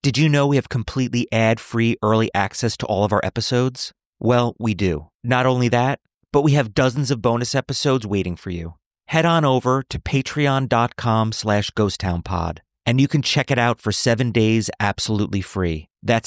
Did you know we have completely ad-free early access to all of our episodes? Well, we do. Not only that, but we have dozens of bonus episodes waiting for you. Head on over to patreon.com/ghosttownpod, and you can check it out for 7 days absolutely free. That's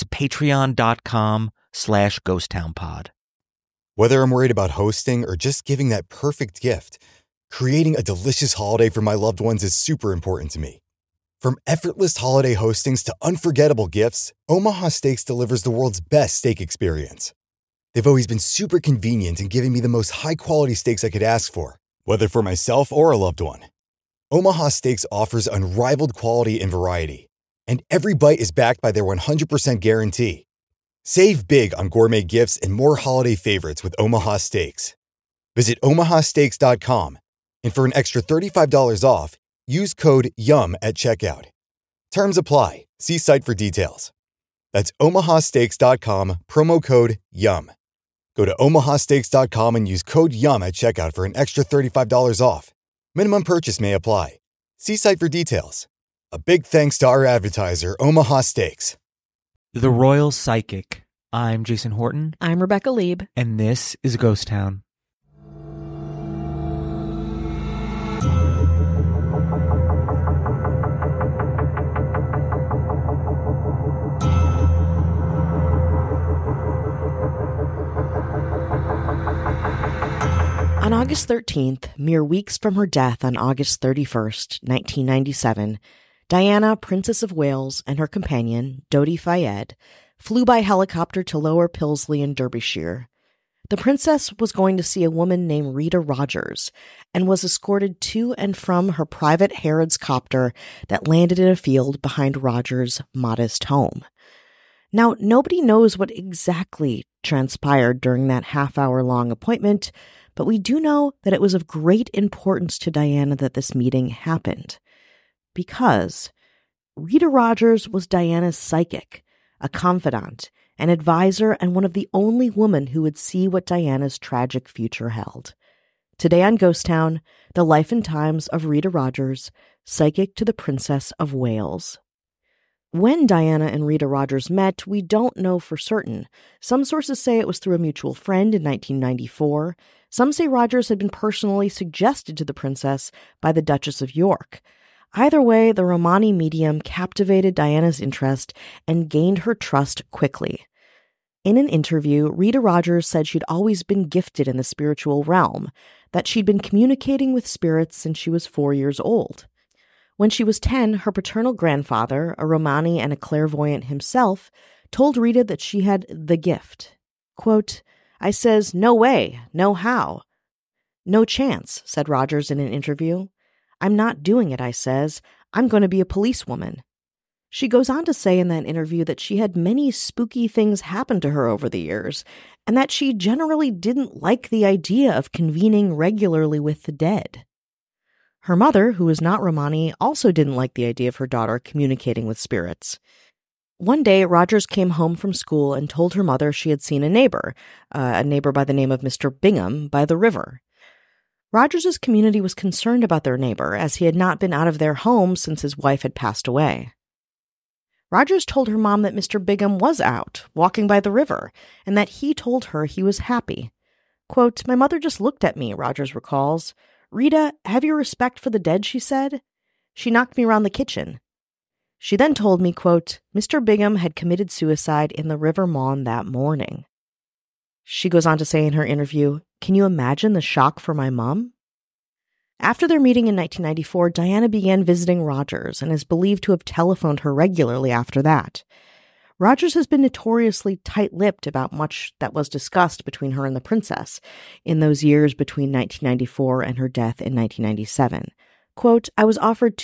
patreon.com/ghosttownpod. Whether I'm worried about hosting or just giving that perfect gift, creating a delicious holiday for my loved ones is super important to me. From effortless holiday hostings to unforgettable gifts, Omaha Steaks delivers the world's best steak experience. They've always been super convenient in giving me the most high-quality steaks I could ask for, whether for myself or a loved one. Omaha Steaks offers unrivaled quality and variety, and every bite is backed by their 100% guarantee. Save big on gourmet gifts and more holiday favorites with Omaha Steaks. Visit omahasteaks.com, and for an extra $35 off, use code YUM at checkout. Terms apply. See site for details. That's omahasteaks.com, promo code YUM. Go to omahasteaks.com and use code YUM at checkout for an extra $35 off. Minimum purchase may apply. See site for details. A big thanks to our advertiser, Omaha Steaks. The Royal Psychic. I'm Jason Horton. I'm Rebecca Lieb. And this is Ghost Town. On August 13th, mere weeks from her death on August 31st, 1997, Diana, Princess of Wales, and her companion, Dodi Fayed, flew by helicopter to Lower Pilsley in Derbyshire. The princess was going to see a woman named Rita Rogers and was escorted to and from her private Harrods copter that landed in a field behind Rogers' modest home. Now, nobody knows what exactly transpired during that half-hour-long appointment, but we do know that it was of great importance to Diana that this meeting happened. Because Rita Rogers was Diana's psychic, a confidant, an advisor, and one of the only women who would see what Diana's tragic future held. Today on Ghost Town, the life and times of Rita Rogers, psychic to the Princess of Wales. When Diana and Rita Rogers met, we don't know for certain. Some sources say it was through a mutual friend in 1994. Some say Rogers had been personally suggested to the princess by the Duchess of York. Either way, the Romani medium captivated Diana's interest and gained her trust quickly. In an interview, Rita Rogers said she'd always been gifted in the spiritual realm, that she'd been communicating with spirits since she was 4 years old. When she was 10, her paternal grandfather, a Romani and a clairvoyant himself, told Rita that she had the gift. Quote, "I says, no way, no how. No chance," said Rogers in an interview. "I'm not doing it," I says. "I'm going to be a policewoman." She goes on to say in that interview that she had many spooky things happen to her over the years, and that she generally didn't like the idea of convening regularly with the dead. Her mother, who was not Romani, also didn't like the idea of her daughter communicating with spirits. One day, Rogers came home from school and told her mother she had seen a neighbor by the name of Mr. Bingham, by the river. Rogers's community was concerned about their neighbor, as he had not been out of their home since his wife had passed away. Rogers told her mom that Mr. Bingham was out, walking by the river, and that he told her he was happy. Quote, "My mother just looked at me," Rogers recalls. "Rita, have you respect for the dead?" she said. "She knocked me around the kitchen." She then told me, quote, "Mr. Bingham had committed suicide in the River Maun that morning." She goes on to say in her interview, "Can you imagine the shock for my mom?" After their meeting in 1994, Diana began visiting Rogers and is believed to have telephoned her regularly after that. Rogers has been notoriously tight-lipped about much that was discussed between her and the princess in those years between 1994 and her death in 1997. Quote, "I was offered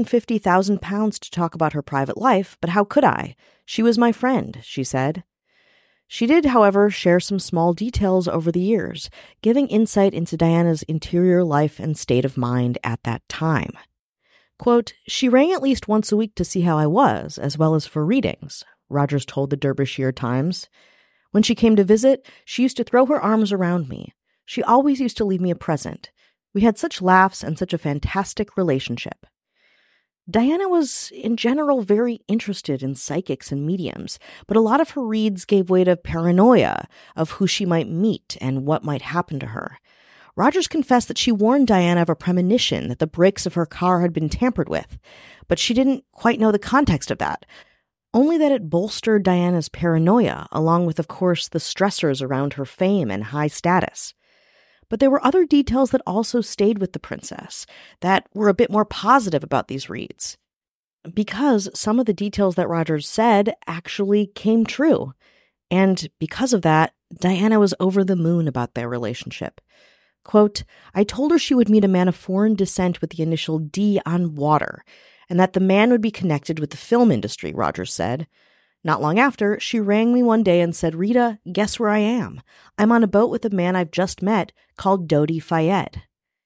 £250,000 to talk about her private life, but how could I? She was my friend," she said. She did, however, share some small details over the years, giving insight into Diana's interior life and state of mind at that time. Quote, "She rang at least once a week to see how I was, as well as for readings," Rogers told the Derbyshire Times. "When she came to visit, she used to throw her arms around me. She always used to leave me a present. We had such laughs and such a fantastic relationship." Diana was, in general, very interested in psychics and mediums, but a lot of her reads gave way to paranoia of who she might meet and what might happen to her. Rogers confessed that she warned Diana of a premonition that the brakes of her car had been tampered with, but she didn't quite know the context of that, only that it bolstered Diana's paranoia, along with, of course, the stressors around her fame and high status. But there were other details that also stayed with the princess, that were a bit more positive about these reads. Because some of the details that Rogers said actually came true. And because of that, Diana was over the moon about their relationship. Quote, "I told her she would meet a man of foreign descent with the initial D on water, and that the man would be connected with the film industry," Rogers said. Not long after, she rang me one day and said, "Rita, guess where I am? I'm on a boat with a man I've just met called Dodi Fayed."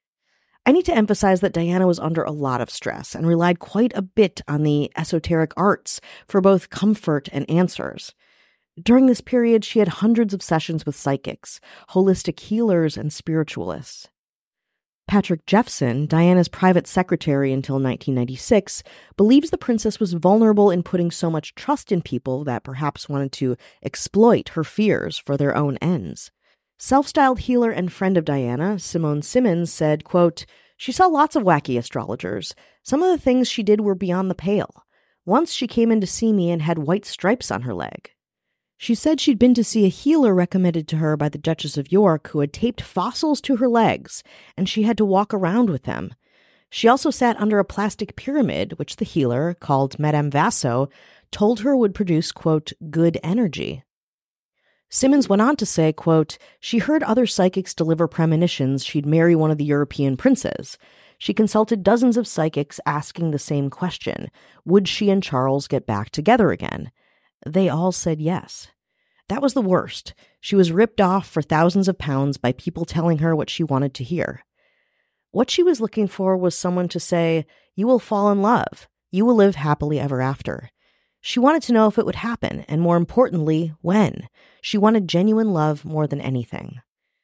I need to emphasize that Diana was under a lot of stress and relied quite a bit on the esoteric arts for both comfort and answers. During this period, she had hundreds of sessions with psychics, holistic healers, and spiritualists. Patrick Jeffson, Diana's private secretary until 1996, believes the princess was vulnerable in putting so much trust in people that perhaps wanted to exploit her fears for their own ends. Self-styled healer and friend of Diana, Simone Simmons, said, quote, "She saw lots of wacky astrologers. Some of the things she did were beyond the pale. Once she came in to see me and had white stripes on her leg. She said she'd been to see a healer recommended to her by the Duchess of York who had taped fossils to her legs, and she had to walk around with them. She also sat under a plastic pyramid, which the healer, called Madame Vasso, told her would produce, quote, good energy." Simmons went on to say, quote, "She heard other psychics deliver premonitions she'd marry one of the European princes. She consulted dozens of psychics asking the same question. Would she and Charles get back together again? They all said yes. That was the worst. She was ripped off for thousands of pounds by people telling her what she wanted to hear. What she was looking for was someone to say, 'You will fall in love. You will live happily ever after.' She wanted to know if it would happen, and more importantly, when. She wanted genuine love more than anything."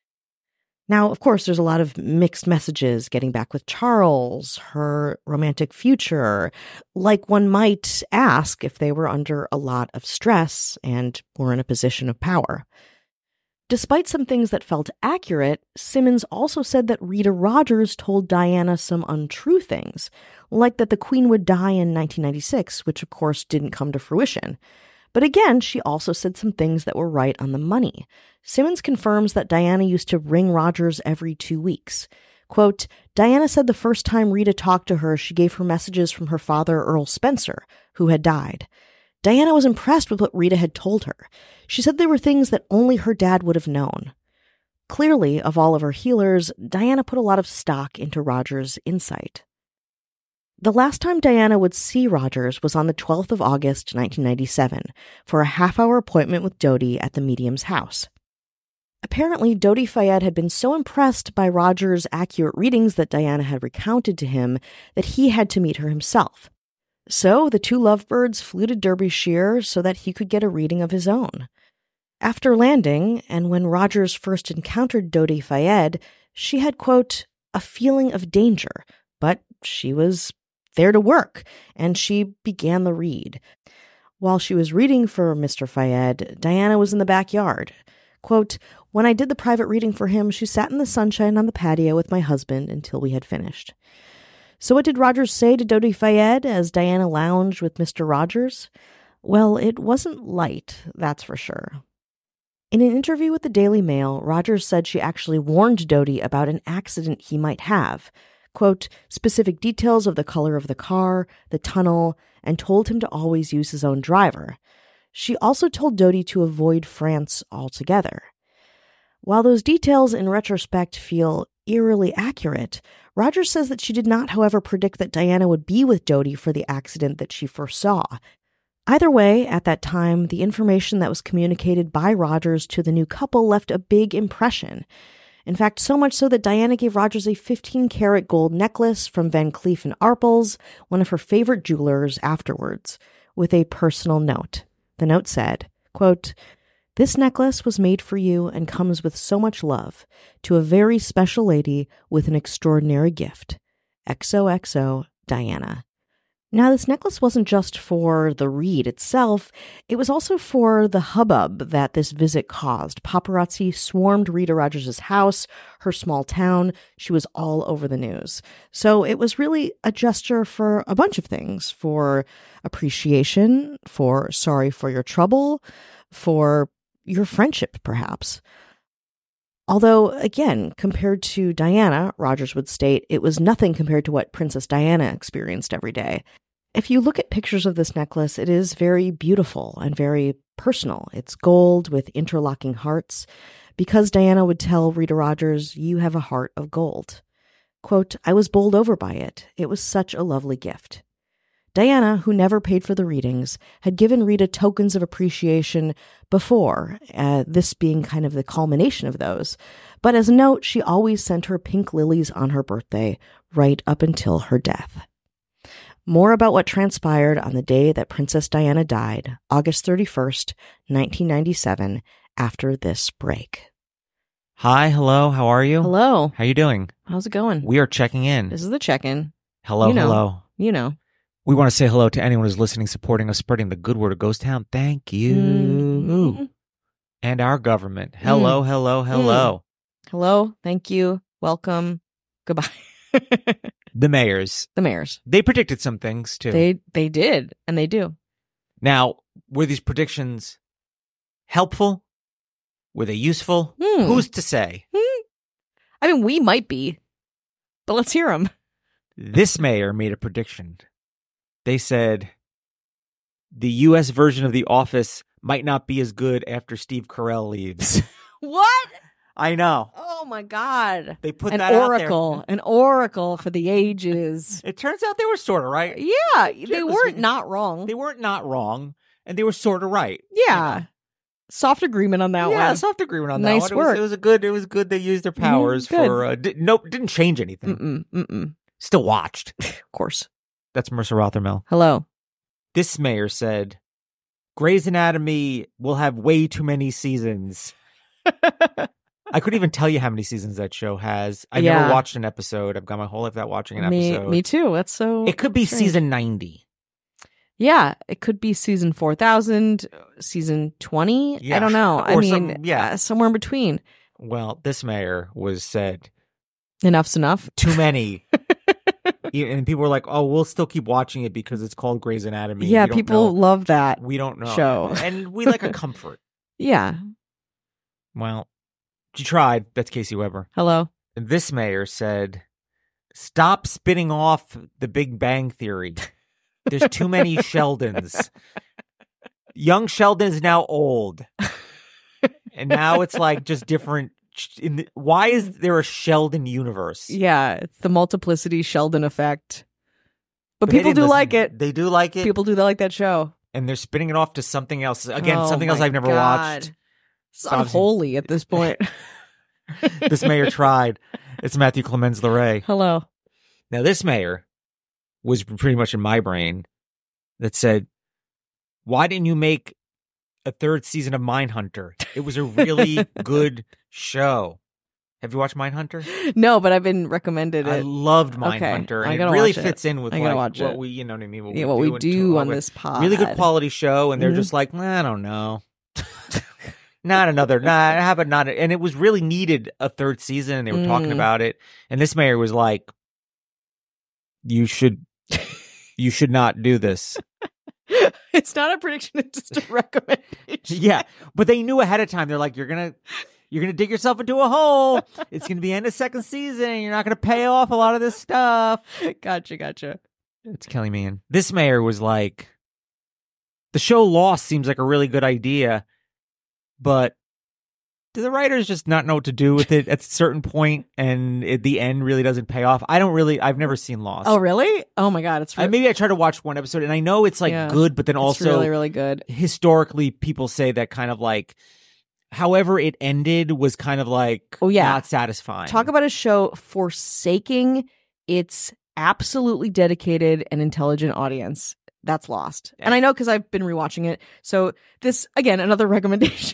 Now, of course, there's a lot of mixed messages getting back with Charles, her romantic future, like one might ask if they were under a lot of stress and were in a position of power. Despite some things that felt accurate, Simmons also said that Rita Rogers told Diana some untrue things, like that the Queen would die in 1996, which of course didn't come to fruition. But again, she also said some things that were right on the money. Simmons confirms that Diana used to ring Rogers every 2 weeks. Quote, "Diana said the first time Rita talked to her, she gave her messages from her father, Earl Spencer, who had died. Diana was impressed with what Rita had told her. She said they were things that only her dad would have known." Clearly, of all of her healers, Diana put a lot of stock into Rogers' insight. The last time Diana would see Rogers was on the 12th of August, 1997, for a half-hour appointment with Dodi at the medium's house. Apparently, Dodi Fayed had been so impressed by Rogers' accurate readings that Diana had recounted to him that he had to meet her himself. So the two lovebirds flew to Derbyshire so that he could get a reading of his own. After landing, and when Rogers first encountered Dodi Fayed, she had, quote, "a feeling of danger," but she was there to work, and she began the read. While she was reading for Mr. Fayed, Diana was in the backyard. Quote, "When I did the private reading for him, she sat in the sunshine on the patio with my husband until we had finished." So what did Rogers say to Dodi Fayed as Diana lounged with Mr. Rogers? Well, it wasn't light, that's for sure. In an interview with the Daily Mail, Rogers said she actually warned Dodi about an accident he might have. Quote, "Specific details of the color of the car, the tunnel, and told him to always use his own driver." She also told Dodi to avoid France altogether. While those details in retrospect feel eerily accurate, Rogers says that she did not, however, predict that Diana would be with Dodi for the accident that she foresaw. Either way, at that time, the information that was communicated by Rogers to the new couple left a big impression. In fact, so much so that Diana gave Rogers a 15-karat gold necklace from Van Cleef & Arpels, one of her favorite jewelers, afterwards, with a personal note. The note said, quote, "This necklace was made for you and comes with so much love to a very special lady with an extraordinary gift. XOXO, Diana." Now, this necklace wasn't just for the read itself, it was also for the hubbub that this visit caused. Paparazzi swarmed Rita Rogers' house, her small town. She was all over the news. So it was really a gesture for a bunch of things, for appreciation, for sorry for your trouble, for your friendship, perhaps. Although, again, compared to Diana, Rogers would state, it was nothing compared to what Princess Diana experienced every day. If you look at pictures of this necklace, it is very beautiful and very personal. It's gold with interlocking hearts, because Diana would tell Rita Rogers, "You have a heart of gold." Quote, "I was bowled over by it. It was such a lovely gift." Diana, who never paid for the readings, had given Rita tokens of appreciation before, this being kind of the culmination of those. But as a note, she always sent her pink lilies on her birthday, right up until her death. More about what transpired on the day that Princess Diana died, August 31st, 1997, after this break. Hi, hello, how are you? Hello. How you doing? How's it going? We are checking in. This is the check-in. Hello, You know. hello. You know. We want to say hello to anyone who's listening, supporting us, spreading the good word of Ghost Town. Thank you. Mm. And our government. Hello, hello, hello. Hello. Thank you. Welcome. Goodbye. The mayors. The mayors. They predicted some things, too. They did, and they do. Now, were these predictions helpful? Were they useful? Who's to say? I mean, we might be, but let's hear them. This mayor made a prediction. They said the U.S. version of The Office might not be as good after Steve Carell leaves. What? I know. Oh my God. They put an that oracle, out there. An oracle for the ages. It turns out they were sort of right. Yeah, they Listen, weren't not wrong. They weren't not wrong, and they were sort of right. Yeah. Soft agreement on that one. Yeah, soft agreement on that Nice one. work. It was good they used their powers good. for didn't change anything. Mm-mm. Still watched. Of course. That's Mercer Rothermel. Hello. This mayor said, Grey's Anatomy will have way too many seasons. I couldn't even tell you how many seasons that show has. I never watched an episode. I've got my whole life without watching an episode. Me too. That's so It could be strange. season 90. Yeah, it could be season 4000, season 20. Yeah. I don't know. Or Somewhere in between. Well, this mayor said Enough's enough. too many. And people were like, "Oh, we'll still keep watching it because it's called Grey's Anatomy." Yeah, We don't people know. love that. We don't know show. and we like a comfort. Yeah. Well, she tried. That's Casey Weber. Hello. And this mayor said, "Stop spinning off the Big Bang Theory. There's too many Sheldons. Young Sheldon is now old, and now it's like just different." Why is there a Sheldon universe? Yeah, it's the multiplicity Sheldon effect. But people do like it. They do like it. People do like that show. And they're spinning it off to something else. Again, Oh something else my I've never God. watched. It's unholy at this point. This mayor tried. It's Matthew Clemens LeRae. Hello. Now, this mayor was pretty much in my brain that said, why didn't you make a third season of Mindhunter? It was a really good show. Have you watched Mindhunter? No, but I've been recommended it. I loved Okay, Mindhunter, I and it gotta really watch it. fits in with I gotta like watch what it. we, you know what I mean? What we do on this pod. Really good quality show, and they're Mhm. just like, I don't know. How about not? And it was really needed a third season, and they were talking about it. And this mayor was like, you should not do this. It's not a prediction, it's just a recommendation. Yeah, but they knew ahead of time. They're like, you're gonna dig yourself into a hole. It's gonna be end of second season. You're not gonna pay off a lot of this stuff. Gotcha. It's Kelly Meehan. This mayor was like, the show Lost seems like a really good idea, but do the writers just not know what to do with it at a certain point, and at the end really doesn't pay off? I've never seen Lost. Oh, really? Oh my God, it's Maybe I tried to watch one episode, and I know it's like good, but then it's also really, really good. Historically, people say that kind of like, however it ended was kind of like not satisfying. Talk about a show forsaking its absolutely dedicated and intelligent audience. That's Lost. And I know because I've been rewatching it. So this, again, another recommendation.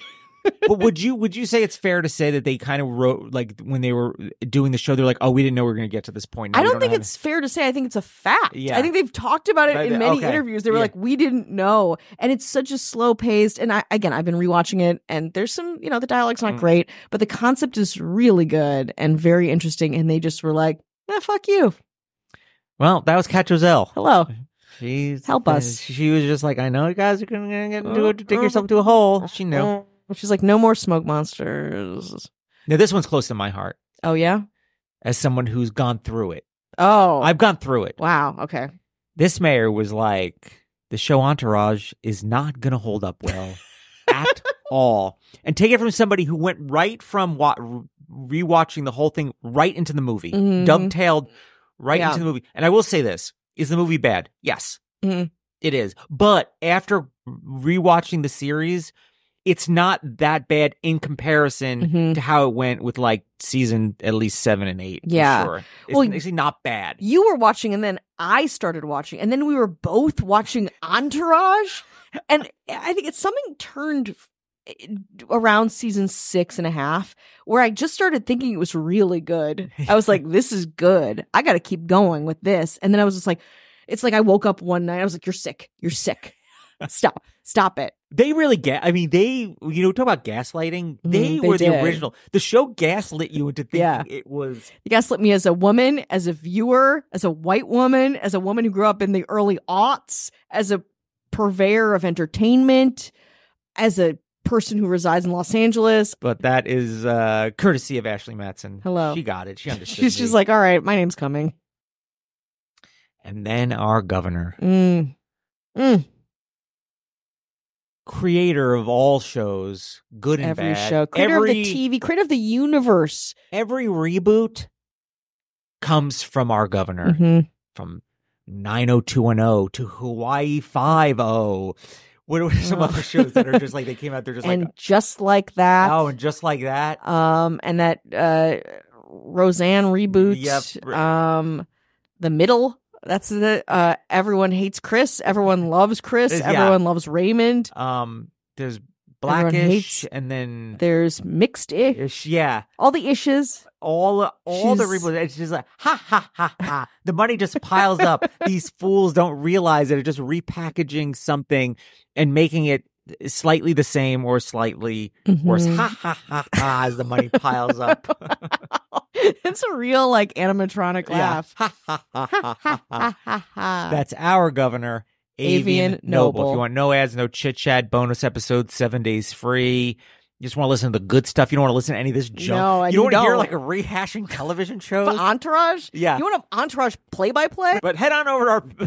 But would you say it's fair to say that they kind of wrote, like, when they were doing the show, they're like, oh, we didn't know we were going to get to this point. Now I don't think it's fair to say. I think it's a fact. Yeah. I think they've talked about it in many interviews. They were like, we didn't know. And it's such a slow paced. And I've been rewatching it, and there's some, the dialogue's not great, but the concept is really good and very interesting. And they just were like, fuck you. Well, that was Kat Giselle. Hello. Help us. She was just like, I know you guys are going to get into it to dig yourself into a hole. She knew. She's like, no more smoke monsters. Now, this one's close to my heart. Oh, yeah? As someone who's gone through it. Oh. I've gone through it. Wow. Okay. This mayor was like, the show Entourage is not going to hold up well at all. And take it from somebody who went right from rewatching the whole thing right into the movie. Mm-hmm. Dovetailed right into the movie. And I will say this. Is the movie bad? Yes. Mm-hmm. It is. But after rewatching the series, it's not that bad in comparison to how it went with like season at least 7 and 8. Yeah. For sure. It's actually not bad. You were watching, and then I started watching, and then we were both watching Entourage. And I think it's something turned around season 6.5 where I just started thinking it was really good. I was like, this is good. I got to keep going with this. And then I was just like, it's like I woke up one night. I was like, you're sick. You're sick. Stop it. They really talk about gaslighting. They were the original. The show gaslit you into thinking it was. You gaslit me as a woman, as a viewer, as a white woman, as a woman who grew up in the early aughts, as a purveyor of entertainment, as a person who resides in Los Angeles. But that is courtesy of Ashley Madsen. Hello. She got it. She understood. She's just like, all right, my name's coming. And then our governor. Creator of all shows, good and every bad. Show. Creator of the TV, creator of the universe. Every reboot comes from our governor. From 90210 to Hawaii 5-0. What are some other shows that are just like, they came out, they're just and like. Just Like That. Oh, and Just Like That. And that Roseanne reboot. Yep. The Middle. That's the Everyone Hates Chris. Everyone loves Chris. Everyone loves Raymond. There's Blackish, and then there's Mixed-ish. Yeah. All the ishes. All the reboots. It's just like, ha, ha, ha, ha. The money just piles up. These fools don't realize that it's just repackaging something and making it slightly the same or slightly worse. Ha, ha, ha, ha, as the money piles up. It's a real, like, animatronic laugh. Ha, ha, ha, ha, ha, ha, ha. That's our governor, Avian Noble. If you want no ads, no chit-chat, bonus episodes, 7 days free. You just want to listen to the good stuff. You don't want to listen to any of this junk. No, you don't want to hear like a rehashing television shows. But Entourage? Yeah. You want an Entourage play-by-play? But head on over to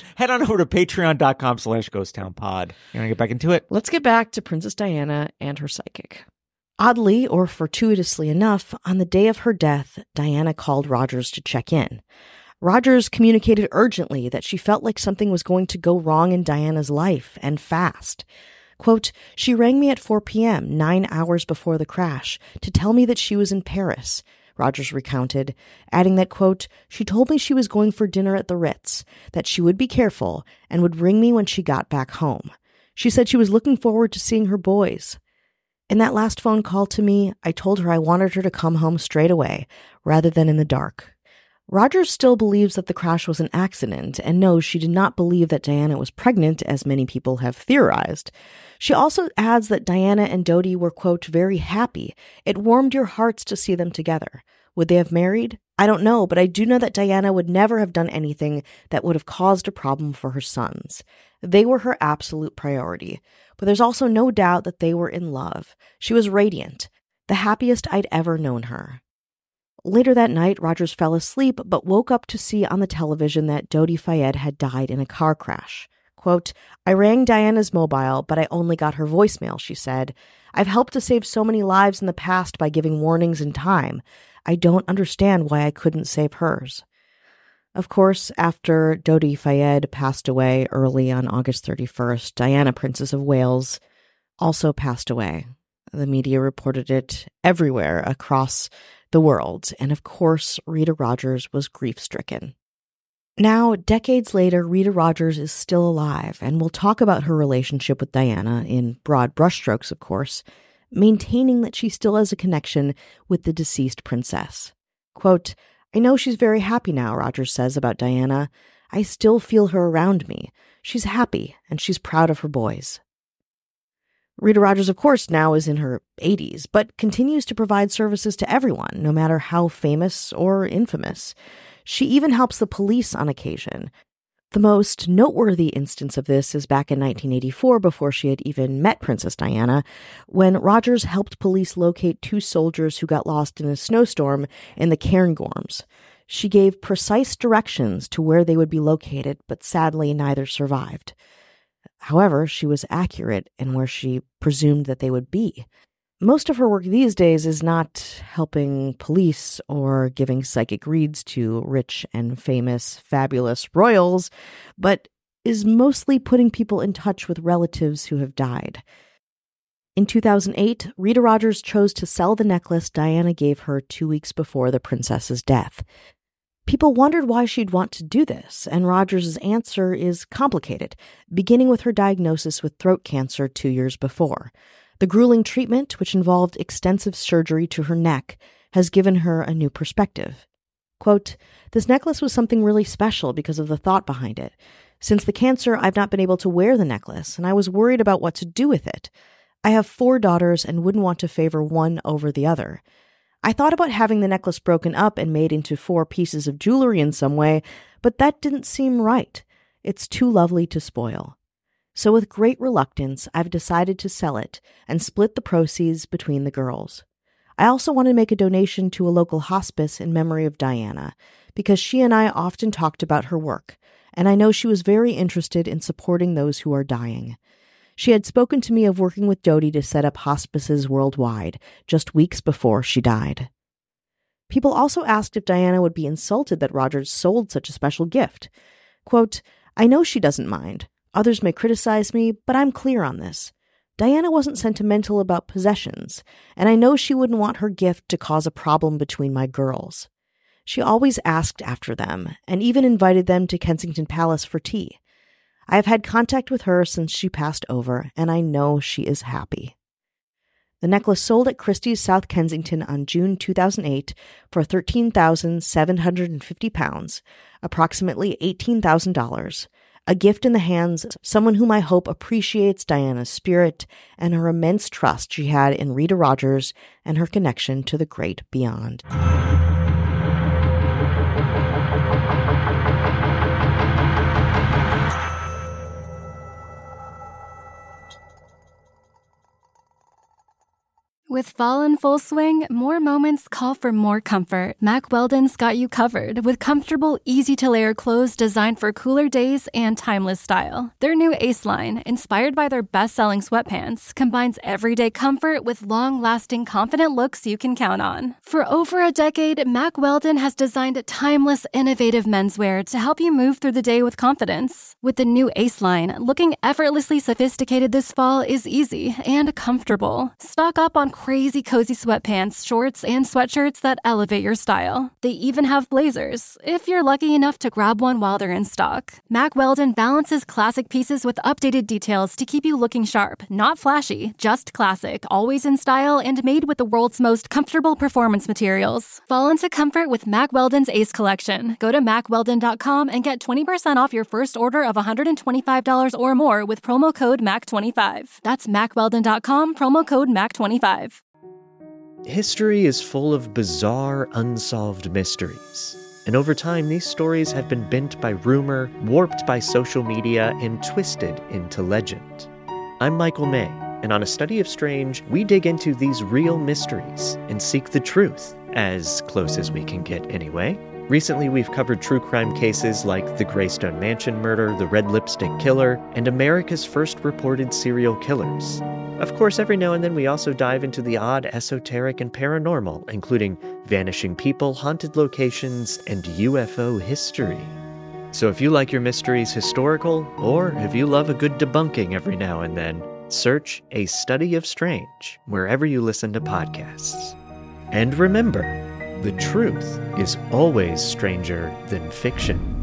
patreon.com/ghosttownpod. You want to get back into it? Let's get back to Princess Diana and her psychic. Oddly, or fortuitously enough, on the day of her death, Diana called Rogers to check in. Rogers communicated urgently that she felt like something was going to go wrong in Diana's life, and fast. Quote, she rang me at 4 p.m., 9 hours before the crash, to tell me that she was in Paris, Rogers recounted, adding that, quote, she told me she was going for dinner at the Ritz, that she would be careful, and would ring me when she got back home. She said she was looking forward to seeing her boys. In that last phone call to me, I told her I wanted her to come home straight away, rather than in the dark. Rogers still believes that the crash was an accident, and knows she did not believe that Diana was pregnant, as many people have theorized. She also adds that Diana and Dodi were, quote, very happy. It warmed your hearts to see them together. Would they have married? I don't know, but I do know that Diana would never have done anything that would have caused a problem for her sons. They were her absolute priority. But there's also no doubt that they were in love. She was radiant, the happiest I'd ever known her. Later that night, Rogers fell asleep, but woke up to see on the television that Dodi Fayed had died in a car crash. Quote, I rang Diana's mobile, but I only got her voicemail, she said. I've helped to save so many lives in the past by giving warnings in time. I don't understand why I couldn't save hers. Of course, after Dodi Fayed passed away early on August 31st, Diana, Princess of Wales, also passed away. The media reported it everywhere across the world, and of course, Rita Rogers was grief-stricken. Now, decades later, Rita Rogers is still alive, and we'll talk about her relationship with Diana in broad brushstrokes, of course, maintaining that she still has a connection with the deceased princess. Quote, "I know she's very happy now," Rogers says about Diana. "I still feel her around me. She's happy, and she's proud of her boys." Rita Rogers, of course, now is in her 80s, but continues to provide services to everyone, no matter how famous or infamous. She even helps the police on occasion. The most noteworthy instance of this is back in 1984, before she had even met Princess Diana, when Rogers helped police locate 2 soldiers who got lost in a snowstorm in the Cairngorms. She gave precise directions to where they would be located, but sadly neither survived. However, she was accurate in where she presumed that they would be. Most of her work these days is not helping police or giving psychic reads to rich and famous, fabulous royals, but is mostly putting people in touch with relatives who have died. In 2008, Rita Rogers chose to sell the necklace Diana gave her 2 weeks before the princess's death. People wondered why she'd want to do this, and Rogers' answer is complicated, beginning with her diagnosis with throat cancer 2 years before. The grueling treatment, which involved extensive surgery to her neck, has given her a new perspective. Quote, "This necklace was something really special because of the thought behind it. Since the cancer, I've not been able to wear the necklace, and I was worried about what to do with it. I have 4 daughters and wouldn't want to favor one over the other. I thought about having the necklace broken up and made into 4 pieces of jewelry in some way, but that didn't seem right. It's too lovely to spoil. So with great reluctance, I've decided to sell it and split the proceeds between the girls. I also want to make a donation to a local hospice in memory of Diana, because she and I often talked about her work, and I know she was very interested in supporting those who are dying. She had spoken to me of working with Dodie to set up hospices worldwide, just weeks before she died." People also asked if Diana would be insulted that Rogers sold such a special gift. Quote, "I know she doesn't mind. Others may criticize me, but I'm clear on this. Diana wasn't sentimental about possessions, and I know she wouldn't want her gift to cause a problem between my girls. She always asked after them, and even invited them to Kensington Palace for tea. I have had contact with her since she passed over, and I know she is happy." The necklace sold at Christie's South Kensington on June 2008 for £13,750, approximately $18,000, a gift in the hands of someone whom I hope appreciates Diana's spirit and her immense trust she had in Rita Rogers and her connection to the great beyond. With fall in full swing, more moments call for more comfort. Mack Weldon's got you covered with comfortable, easy-to-layer clothes designed for cooler days and timeless style. Their new Ace line, inspired by their best-selling sweatpants, combines everyday comfort with long-lasting, confident looks you can count on. For over a decade, Mack Weldon has designed timeless, innovative menswear to help you move through the day with confidence. With the new Ace line, looking effortlessly sophisticated this fall is easy and comfortable. Stock up on crazy cozy sweatpants, shorts, and sweatshirts that elevate your style. They even have blazers, if you're lucky enough to grab one while they're in stock. Mack Weldon balances classic pieces with updated details to keep you looking sharp, not flashy, just classic, always in style, and made with the world's most comfortable performance materials. Fall into comfort with Mack Weldon's Ace collection. Go to MackWeldon.com and get 20% off your first order of $125 or more with promo code MAC25. That's MackWeldon.com, promo code MAC25. History is full of bizarre, unsolved mysteries. And over time, these stories have been bent by rumor, warped by social media, and twisted into legend. I'm Michael May, and on A Study of Strange, we dig into these real mysteries and seek the truth, as close as we can get anyway. Recently, we've covered true crime cases like the Greystone Mansion murder, the Red Lipstick Killer, and America's first reported serial killers. Of course, every now and then we also dive into the odd, esoteric, and paranormal, including vanishing people, haunted locations, and UFO history. So if you like your mysteries historical, or if you love a good debunking every now and then, search A Study of Strange wherever you listen to podcasts. And remember, the truth is always stranger than fiction.